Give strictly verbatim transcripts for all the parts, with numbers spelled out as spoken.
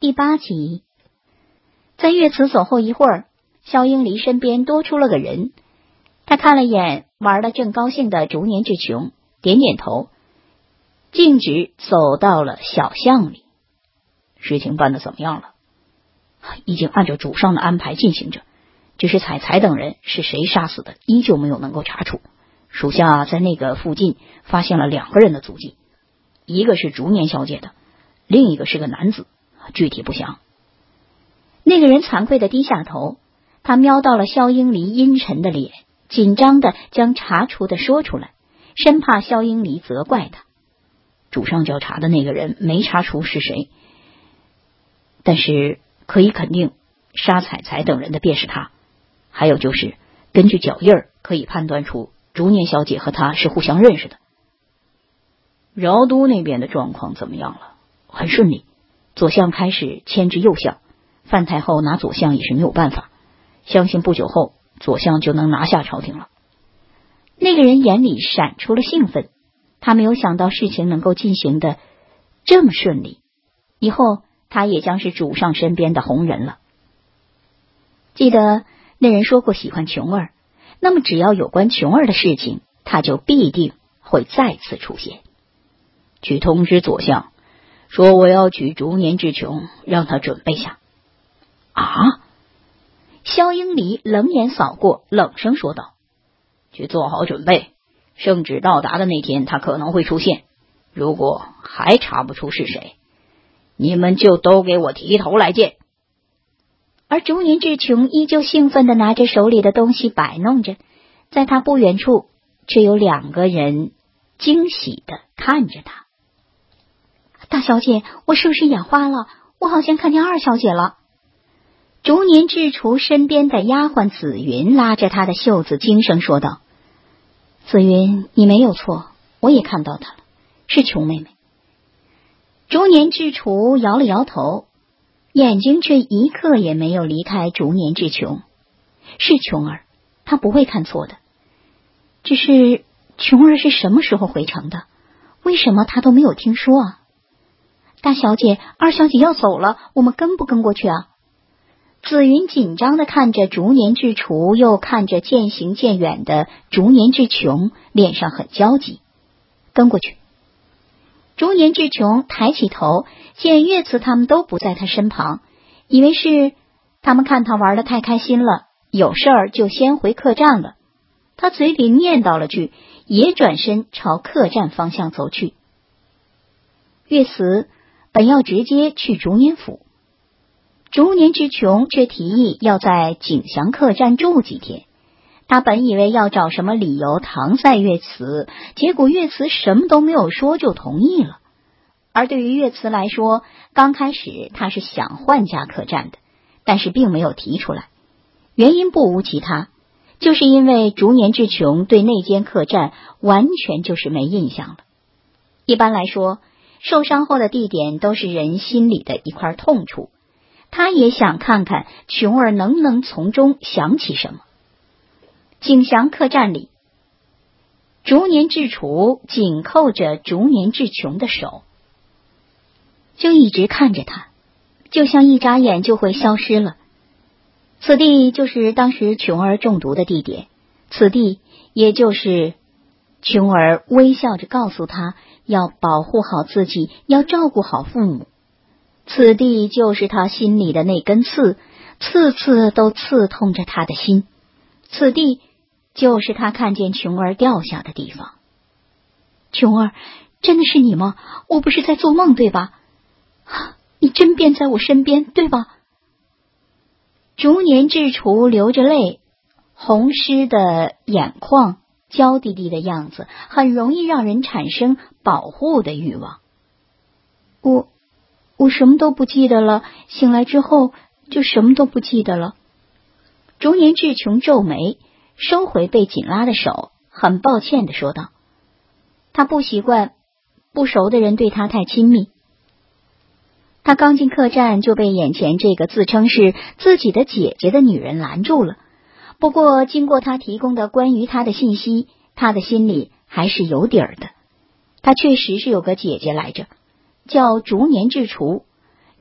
第八集。在岳慈走后一会儿，萧英离身边多出了个人。他看了眼玩得正高兴的竹年志琼，点点头，径直走到了小巷里。事情办得怎么样了？已经按照主上的安排进行着，只是彩彩等人是谁杀死的，依旧没有能够查处。属下在那个附近发现了两个人的足迹，一个是竹年小姐的，另一个是个男子，具体不详。那个人惭愧地低下头，他瞄到了萧英离阴沉的脸，紧张地将查出的说出来，生怕萧英离责怪他。主上调查的那个人没查出是谁，但是可以肯定杀彩彩等人的便是他。还有就是根据脚印儿可以判断出竹年小姐和他是互相认识的。饶都那边的状况怎么样了？很顺利，左相开始牵制右相，范太后拿左相也是没有办法，相信不久后左相就能拿下朝廷了。那个人眼里闪出了兴奋，他没有想到事情能够进行的这么顺利，以后他也将是主上身边的红人了。记得那人说过喜欢琼儿，那么只要有关琼儿的事情，他就必定会再次出现。去通知左相，说我要娶竹年之琼，让他准备下。啊！萧英离冷眼扫过，冷声说道：去做好准备，圣旨到达的那天他可能会出现，如果还查不出是谁，你们就都给我提头来见。而竹年之琼依旧兴奋地拿着手里的东西摆弄着，在他不远处却有两个人惊喜地看着他。大小姐，我是不是眼花了？我好像看见二小姐了。竹年之厨身边的丫鬟紫云拉着他的袖子，轻声说道：紫云，你没有错，我也看到她了，是琼妹妹。竹年之厨摇了摇头，眼睛却一刻也没有离开竹年之琼。是琼儿，他不会看错的。只是琼儿是什么时候回城的？为什么他都没有听说啊？大小姐，二小姐要走了，我们跟不跟过去啊？紫云紧张地看着竹年之厨，又看着渐行渐远的竹年之琼，脸上很焦急。跟过去。竹年之琼抬起头，见岳慈他们都不在他身旁，以为是他们看他玩得太开心了，有事儿就先回客栈了。他嘴里念叨了句，也转身朝客栈方向走去。岳慈本要直接去竹年府，竹年之琼却提议要在景祥客栈住几天。他本以为要找什么理由搪塞岳慈，结果岳慈什么都没有说就同意了。而对于岳慈来说，刚开始他是想换家客栈的，但是并没有提出来，原因不无其他，就是因为竹年之琼对那间客栈完全就是没印象了。一般来说，受伤后的地点都是人心里的一块痛处，他也想看看琼儿能不能从中想起什么。景祥客栈里，竹年之厨紧扣着竹年之琼的手，就一直看着他，就像一眨眼就会消失了。此地就是当时琼儿中毒的地点，此地也就是琼儿微笑着告诉他要保护好自己，要照顾好父母。此地就是他心里的那根刺，次次都刺痛着他的心。此地就是他看见琼儿掉下的地方。琼儿，真的是你吗？我不是在做梦对吧？你真便在我身边对吧？竹年之厨流着泪，红湿的眼眶，娇滴滴的样子，很容易让人产生保护的欲望。我我什么都不记得了，醒来之后就什么都不记得了。竹年之琼皱眉，收回被紧拉的手，很抱歉地说道：他不习惯不熟的人对他太亲密。他刚进客栈就被眼前这个自称是自己的姐姐的女人拦住了，不过经过他提供的关于他的信息，他的心里还是有底儿的。他确实是有个姐姐来着，叫竹年之厨，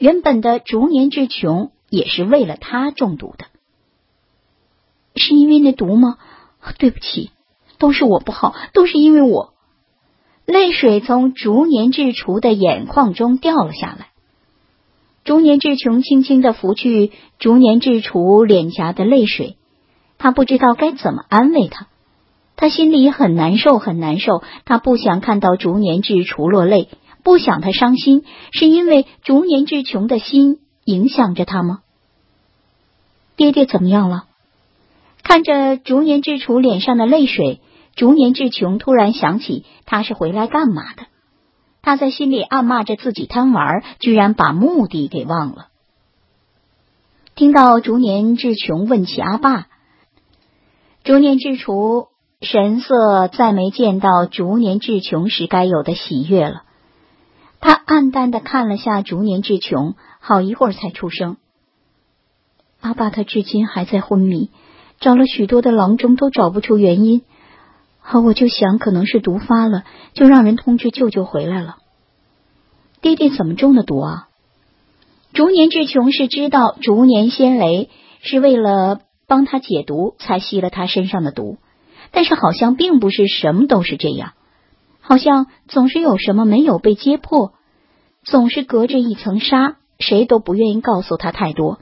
原本的逐年至穷也是为了他中毒的。是因为那毒吗？对不起，都是我不好，都是因为我。泪水从逐年至除的眼眶中掉了下来。逐年至穷轻轻地拂去逐年至除脸颊的泪水，他不知道该怎么安慰他。他心里很难受，很难受。他不想看到逐年至除落泪，不想他伤心，是因为逐年至穷的心影响着他吗？爹爹怎么样了？看着逐年至除脸上的泪水，逐年至穷突然想起他是回来干嘛的。他在心里暗骂着自己贪玩，居然把目的给忘了。听到逐年至穷问起阿爸，逐年至除神色再没见到逐年至穷时该有的喜悦了。他暗淡地看了下逐年至穷，好一会儿才出声：阿爸他至今还在昏迷，找了许多的郎中都找不出原因，好，我就想可能是毒发了，就让人通知舅舅回来了。爹爹怎么中的毒啊？逐年至穷是知道逐年仙雷是为了帮他解毒才吸了他身上的毒，但是好像并不是什么都是这样，好像总是有什么没有被揭破，总是隔着一层纱，谁都不愿意告诉他太多。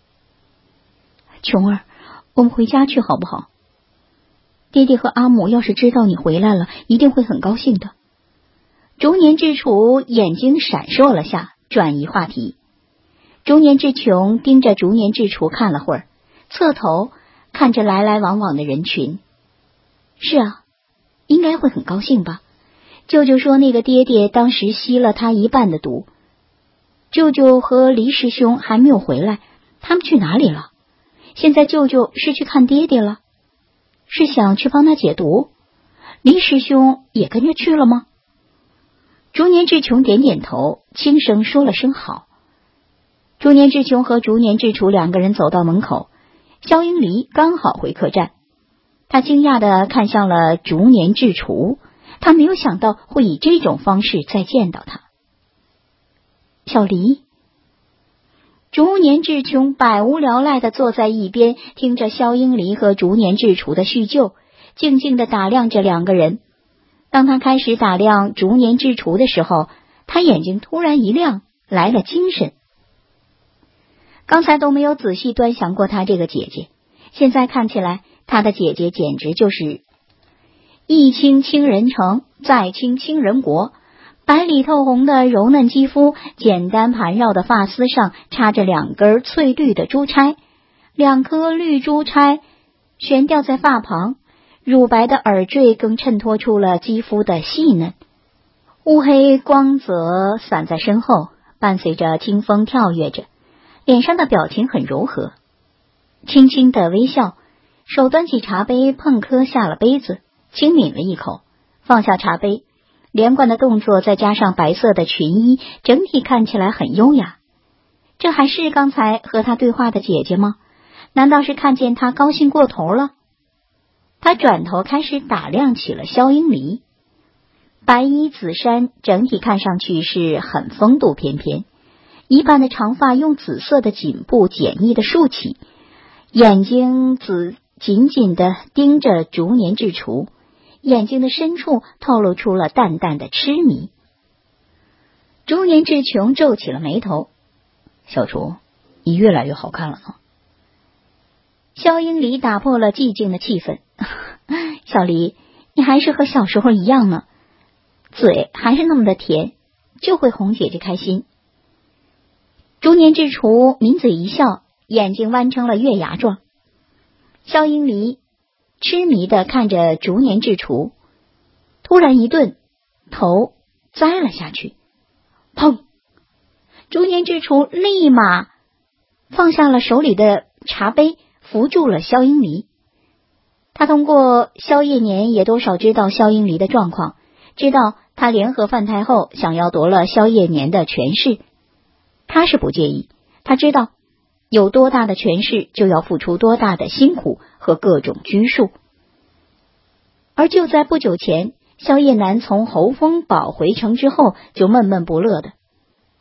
琼儿，我们回家去好不好？爹爹和阿母要是知道你回来了，一定会很高兴的。逐年至除眼睛闪烁了下，转移话题。逐年至穷盯着逐年至除看了会儿，侧头看着来来往往的人群。是啊，应该会很高兴吧。舅舅说那个爹爹当时吸了他一半的毒。舅舅和黎师兄还没有回来，他们去哪里了？现在舅舅是去看爹爹了？是想去帮他解毒？黎师兄也跟着去了吗？逐年至穷点点头，轻声说了声好。逐年至穷和逐年至除两个人走到门口，萧英离刚好回客栈。他惊讶地看向了逐年至除，他没有想到会以这种方式再见到他。小黎。逐年至穷百无聊赖地坐在一边，听着萧英离和逐年至除的叙旧，静静地打量着两个人。当他开始打量逐年至除的时候，他眼睛突然一亮，来了精神。刚才都没有仔细端详过他这个姐姐，现在看起来他的姐姐简直就是一清倾人城，再清倾人国。白里透红的柔嫩肌肤，简单盘绕的发丝上插着两根翠绿的珠钗，两颗绿珠钗悬吊在发旁，乳白的耳坠更衬托出了肌肤的细嫩。乌黑光泽散在身后，伴随着清风跳跃着，脸上的表情很柔和，轻轻的微笑，手端起茶杯碰磕下了杯子，轻抿了一口，放下茶杯，连贯的动作再加上白色的裙衣，整体看起来很优雅。这还是刚才和他对话的姐姐吗？难道是看见他高兴过头了？他转头开始打量起了萧英离。白衣紫衫整体看上去是很风度翩翩，一半的长发用紫色的锦布简易的竖起，眼睛紫紧紧地盯着逐年至除，眼睛的深处透露出了淡淡的痴迷。逐年至穷皱起了眉头：小除，你越来越好看了呢。萧英离打破了寂静的气氛：小离，你还是和小时候一样呢，嘴还是那么的甜，就会哄姐姐开心。逐年至除抿嘴一笑，眼睛弯成了月牙状。萧英离痴迷地看着逐年至除，突然一顿，头栽了下去。砰！逐年至除立马放下了手里的茶杯，扶住了萧英离。他通过萧叶年也多少知道萧英离的状况，知道他联合范太后想要夺了萧叶年的权势。他是不介意，他知道有多大的权势就要付出多大的辛苦和各种拘束。而就在不久前，萧叶南从侯封堡回城之后就闷闷不乐的。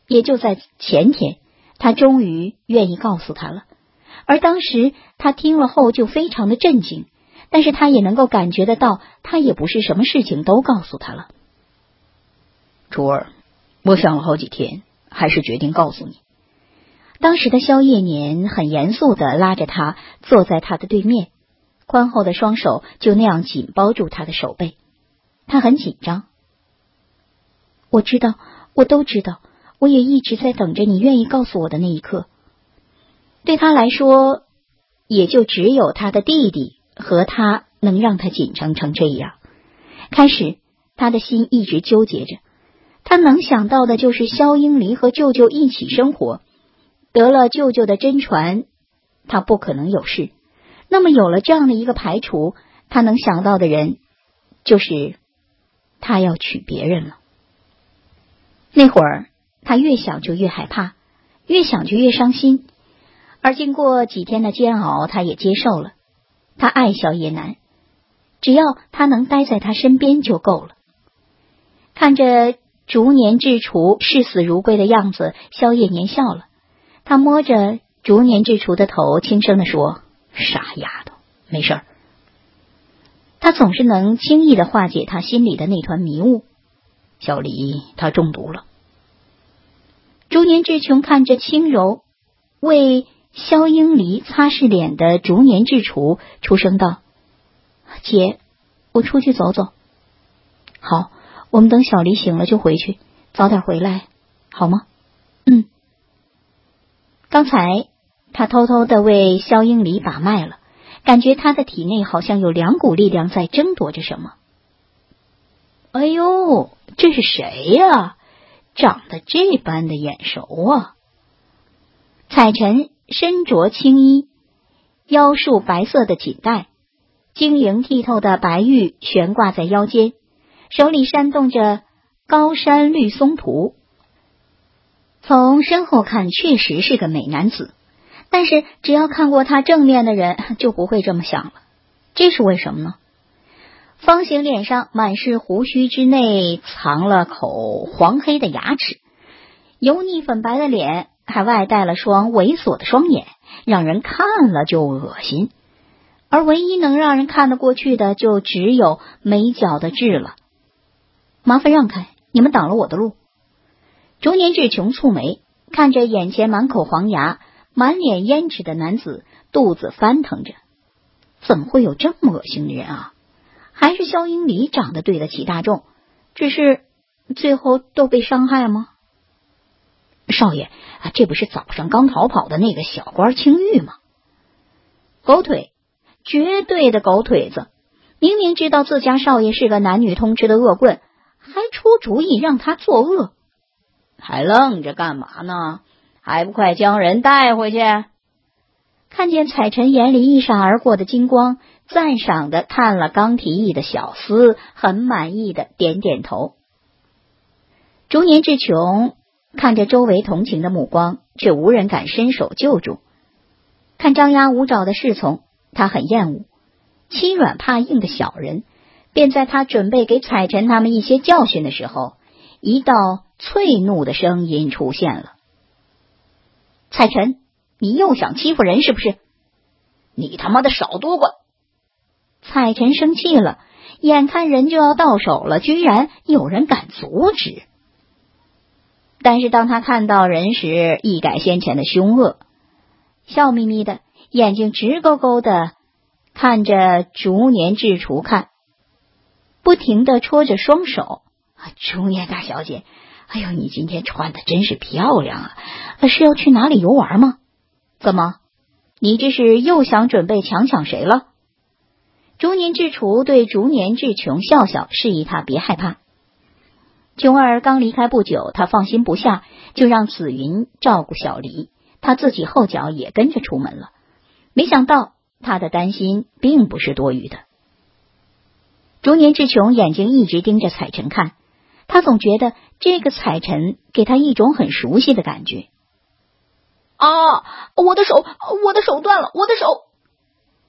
也就在前天，他终于愿意告诉他了。而当时他听了后就非常的震惊，但是他也能够感觉得到，他也不是什么事情都告诉他了。 楚儿，我想了好几天，还是决定告诉你。 当时的萧叶年很严肃地拉着他坐在他的对面，宽厚的双手就那样紧包住他的手背。他很紧张。我知道，我都知道，我也一直在等着你愿意告诉我的那一刻。对他来说，也就只有他的弟弟和他能让他紧张成这样。开始他的心一直纠结着，他能想到的就是萧英离和舅舅一起生活，得了舅舅的真传，他不可能有事。那么有了这样的一个排除，他能想到的人就是他要娶别人了。那会儿他越想就越害怕，越想就越伤心。而经过几天的煎熬，他也接受了。他爱萧叶南，只要他能待在他身边就够了。看着逐年至除视死如归的样子，萧叶年笑了。他摸着逐年至除的头，轻声地说：傻丫头，没事儿。他总是能轻易地化解他心里的那团迷雾。小李他中毒了。逐年至穷看着轻柔为萧英离擦拭脸的逐年至除，出声道：姐，我出去走走。好，我们等小黎醒了就回去，早点回来，好吗？嗯。刚才他偷偷地为萧英离把脉了，感觉他的体内好像有两股力量在争夺着什么。哎呦，这是谁呀？长得这般的眼熟啊！彩晨身着青衣，腰束白色的锦带，晶莹剔透的白玉悬挂在腰间，手里扇动着高山绿松图。从身后看确实是个美男子，但是只要看过他正面的人就不会这么想了。这是为什么呢？方形脸上满是胡须，之内藏了口黄黑的牙齿，油腻粉白的脸还外带了双猥琐的双眼，让人看了就恶心。而唯一能让人看得过去的，就只有眉角的痣了。麻烦让开，你们挡了我的路。逐年至穷蹙眉，看着眼前满口黄牙、满脸胭脂的男子，肚子翻腾着。怎么会有这么恶心的人啊？还是萧英离长得对得起大众，只是最后都被伤害吗？少爷，这不是早上刚逃跑的那个小官青玉吗？狗腿，绝对的狗腿子！明明知道自家少爷是个男女通吃的恶棍，还出主意让他作恶，还愣着干嘛呢？还不快将人带回去！看见彩晨眼里一闪而过的金光，赞赏的看了刚提议的小厮，很满意的点点头。逐年至穷看着周围同情的目光，却无人敢伸手救助。看张牙舞爪的侍从，他很厌恶。欺软怕硬的小人，便在他准备给彩晨他们一些教训的时候，一道淬怒的声音出现了。彩晨，你又想欺负人是不是？你他妈的少多管！彩晨生气了，眼看人就要到手了，居然有人敢阻止。但是当他看到人时，一改先前的凶恶，笑眯眯的，眼睛直勾勾的看着逐年至除看，不停的戳着双手。逐年大小姐，哎呦，你今天穿的真是漂亮啊！是要去哪里游玩吗？怎么，你这是又想准备强抢谁了？逐年至除对逐年至穷笑笑，示意他别害怕。琼儿刚离开不久，他放心不下，就让紫云照顾小黎，他自己后脚也跟着出门了。没想到他的担心并不是多余的。逐年至穷眼睛一直盯着彩晨看，他总觉得这个彩晨给他一种很熟悉的感觉。啊！我的手，我的手断了，我的手！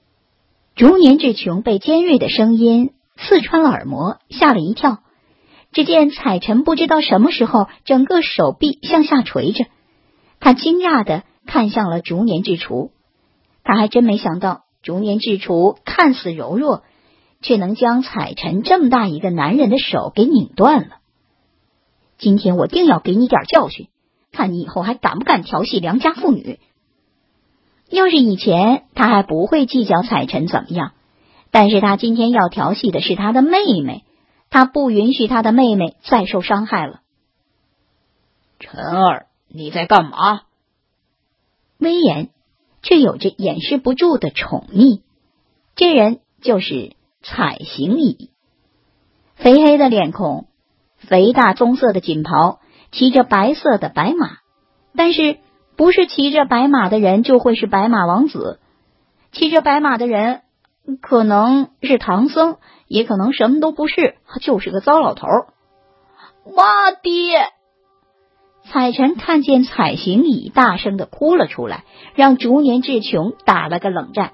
逐年至穷被尖锐的声音刺穿了耳膜，吓了一跳。 只见彩晨不知道什么时候整个手臂向下垂着，他惊讶地看向了逐年至除，他还真没想到逐年至除看似柔弱，却能将彩晨这么大一个男人的手给拧断了。今天我定要给你点教训，看你以后还敢不敢调戏良家妇女。要是以前他还不会计较彩晨怎么样，但是他今天要调戏的是他的妹妹，他不允许他的妹妹再受伤害了。 晨儿，你在干嘛？ 威严却有着掩饰不住的宠溺，这人就是彩行乙。肥黑的脸孔，肥大棕色的锦袍，骑着白色的白马，但是不是骑着白马的人就会是白马王子，骑着白马的人可能是唐僧，也可能什么都不是，就是个糟老头。妈爹！彩晨看见彩行乙大声地哭了出来，让逐年至穷打了个冷战。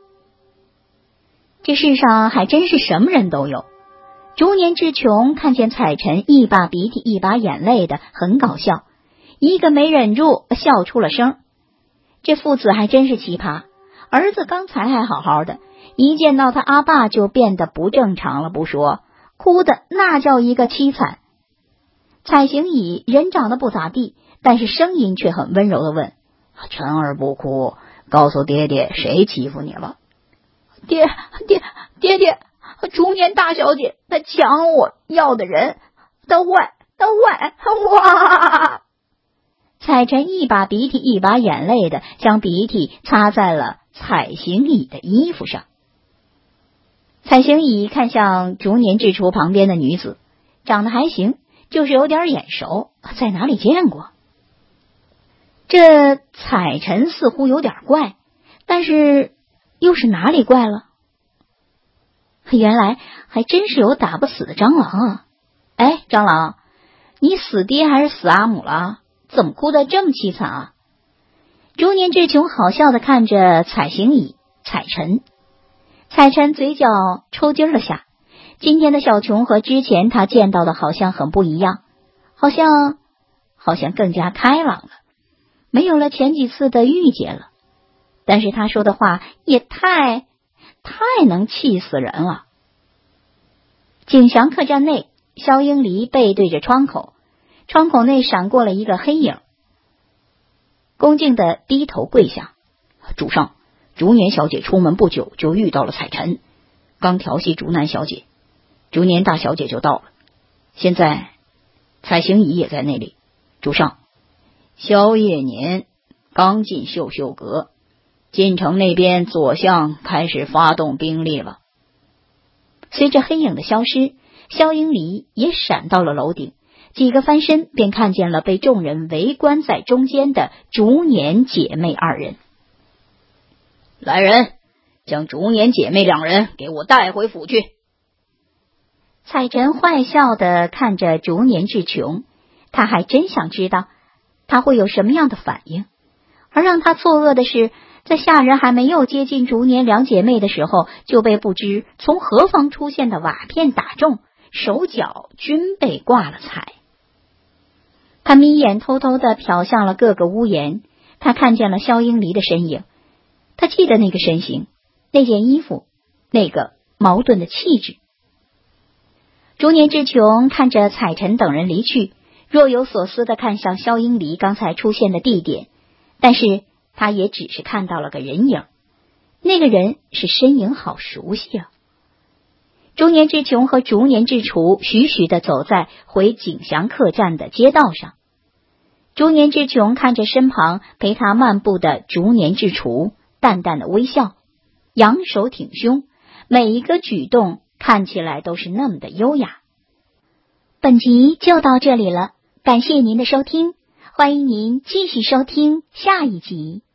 这世上还真是什么人都有。逐年至穷看见彩晨一把鼻涕一把眼泪的，很搞笑，一个没忍住笑出了声。这父子还真是奇葩，儿子刚才还好好的，一见到他阿爸就变得不正常了不说，哭的那叫一个凄惨。彩行乙人长得不咋地，但是声音却很温柔的问： 晨儿不哭，告诉爹爹谁欺负你了？ 爹爹爹爹逐年大小姐她抢我要的人，她坏她坏哇！ 彩晨一把鼻涕一把眼泪的将鼻涕擦在了彩行乙的衣服上。彩行乙看向逐年至除旁边的女子，长得还行，就是有点眼熟，在哪里见过？这彩晨似乎有点怪，但是又是哪里怪了？原来还真是有打不死的蟑螂啊！哎，蟑螂，你死爹还是死阿母了？怎么哭得这么凄惨啊？逐年至穷好笑的看着彩行乙、彩晨，彩晨嘴角抽筋了下。今天的小琼和之前他见到的好像很不一样，好像好像更加开朗了，没有了前几次的郁结了。但是他说的话也太太能气死人了。景祥客栈内，萧英离背对着窗口，窗口内闪过了一个黑影，恭敬的低头跪下： 主上，逐年小姐出门不久就遇到了彩晨，刚调戏竹南小姐，逐年大小姐就到了，现在彩行乙也在那里。主上，萧夜年刚进秀秀阁，晋城那边左相开始发动兵力了。 随着黑影的消失，萧英离也闪到了楼顶，几个翻身便看见了被众人围观在中间的逐年姐妹二人。 来人，将逐年姐妹两人给我带回府去。 彩晨坏笑地看着逐年至穷，他还真想知道他会有什么样的反应。而让他错愕的是，在下人还没有接近逐年两姐妹的时候，就被不知从何方出现的瓦片打中，手脚均被挂了彩。他眯眼偷偷地瞟向了各个屋檐，他看见了萧英离的身影，他记得那个身形，那件衣服，那个矛盾的气质。逐年至穷看着彩晨等人离去，若有所思地看向萧英离刚才出现的地点，但是他也只是看到了个人影，那个人是身影好熟悉啊。逐年至穷和逐年至除徐徐地走在回景祥客栈的街道上，逐年至穷看着身旁陪他漫步的逐年至除，淡淡的微笑，扬手挺胸，每一个举动看起来都是那么的优雅。本集就到这里了，感谢您的收听，欢迎您继续收听下一集。